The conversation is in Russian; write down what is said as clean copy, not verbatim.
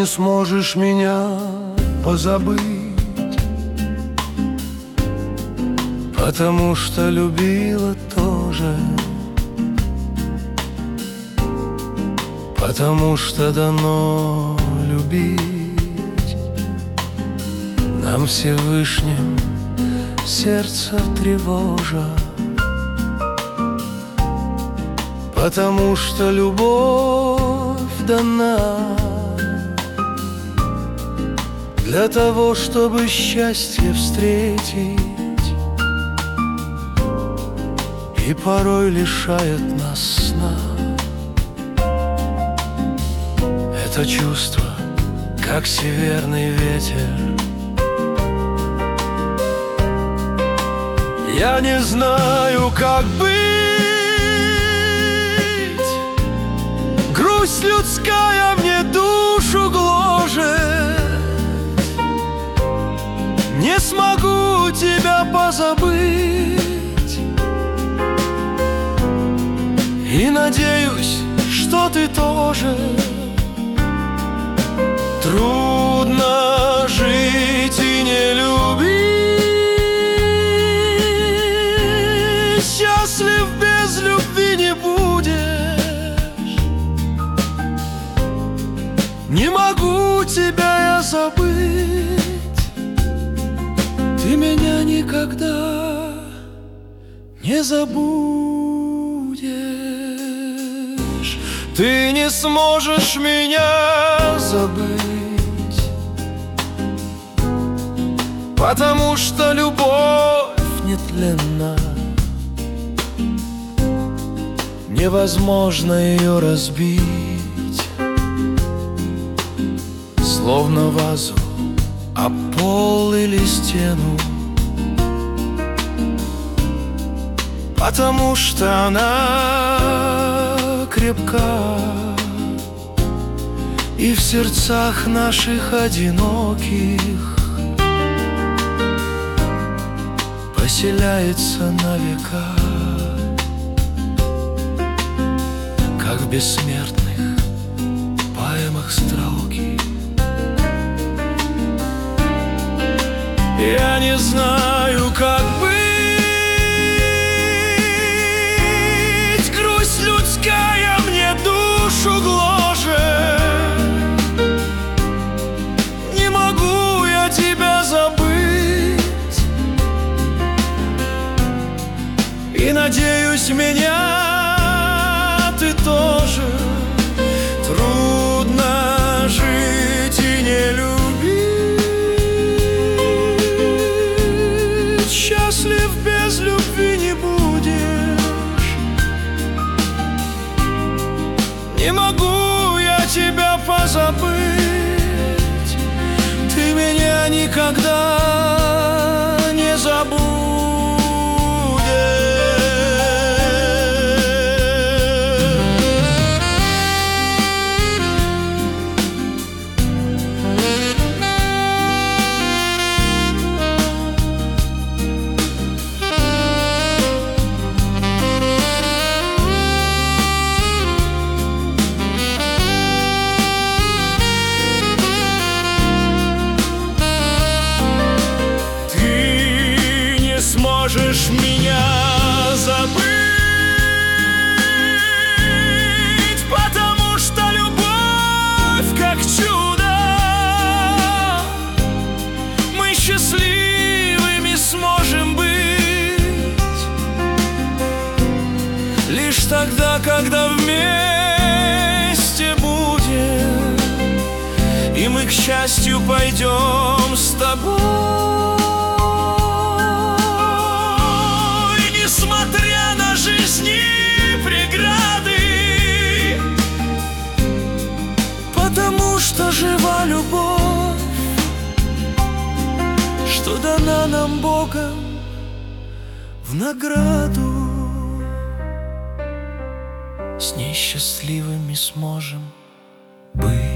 сможешь меня позабыть, потому что любила тоже, потому что дано любить нам Всевышним сердце тревожа, потому что любовь дана для того, чтобы счастье встретить, и порой лишает нас сна. Это чувство, как северный ветер. Я не знаю, как быть. Грусть людская мне душу гложет. Не смогу тебя позабыть, и надеюсь, что ты тоже. Трудно жить и не любить. Счастлив без любви не будешь. Не могу тебя я забыть. Ты меня никогда не забудешь. Ты не сможешь меня забыть, потому что любовь нетленна. Невозможно ее разбить, словно вазу об пол или стену, потому что она крепка и в сердцах наших одиноких поселяется на века, как в бессмертных поэмах строки. Я не знаю, как быть. Грусть людская мне душу гложет. Не могу я тебя забыть, и надеюсь, меня ты тоже. Трудно жить и не любить. Счастлив без любви не будешь. Не могу я тебя позабыть. Ты меня никогда не забудешь. Можешь меня забыть, потому что любовь как чудо. Мы счастливыми сможем быть лишь тогда, когда вместе будем, и мы к счастью пойдем с тобой. Несмотря на жизни преграды, потому что жива любовь, что дана нам Богом в награду. С ней счастливыми сможем быть.